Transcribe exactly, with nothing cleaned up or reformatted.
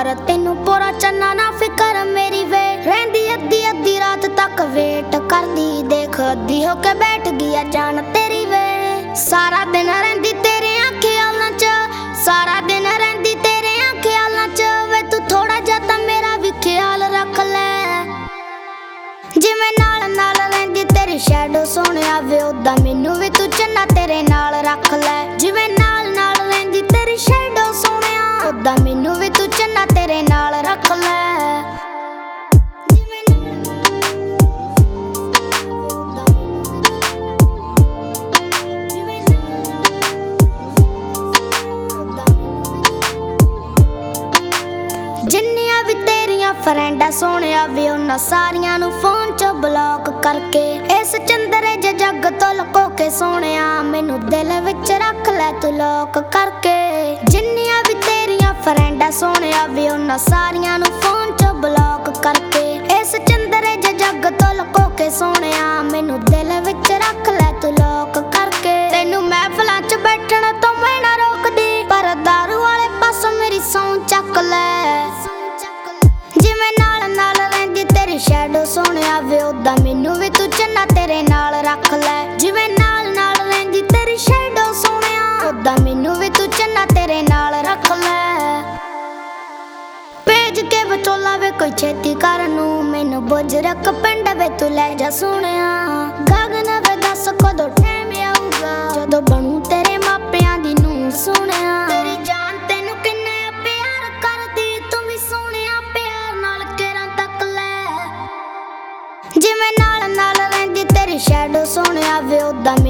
पर तेनू पूरा चन्ना ना फिकर मेरी वे रहंदी अद्धी अद्धी रात तक वेट करदी देख अद्धी होके बैठ गई जान तेरी वे सारा दिन रहंदी तेरे ख्यालां च सारा दिन रहंदी तेरे ख्यालां च वे तू थोड़ा जा तां मेरा भी ख्याल रख ले जिवें नाल नाल रहंदी तेरी शैडो सोहणिया वे उदां मैनू भी तू चन्ना तेरे नाल रख ले जिवें नाल नाल रहंदी तेरी शैडो सोहणिया उदां मैनू भी तू चन्ना तेरे नाल रख ले जिन्नियां भी तेरियां फ्रेंडां सोहणिया वे उन्हां सारियां नू फोन च ब्लॉक करके इस चंदरे जे जग तो लुको के सोहणिया मैनू दिल विच रख ले तू लॉक करके जिन्नियां भी तेरियां फ्रेंडां सोहणिया वे उन्हां सारियां नू फोन च ब्लॉक करके इस चंदरे जे जग तो लुको के सोहणिया मैनू दिल विच रख ले तू लॉक करके तैनू महफिलां च बैठण तो मैं ना रोकदी पर दारू वाले पासों मेरी सौं चक ले जिवें नाल नाल रहंदी तेरी शैडो सोहणिया वे उदां मैनू भी तू चन्ना तेरे नाल रख ले जिवें नाल नाल रहंदी तेरी शैडो सोहणिया उदां मैनू भी तू चन्ना तेरे नाल रख ले भेज के विचोला वे कोई छेती कर नू मैनू बुजरक पिंड वे तू लै जा सोहणिया गगन वे दस कदों टाइम आऊगा जदों बनू तेरे मापियां दी नूं सोहणिया तेरी जान तैनू किन्ने प्यार करदी तू भी सोहणिया प्यार नाल केरां तक ले जिवें नाल नाल रहंदी तेरी शैडो सोहणिया वे उदां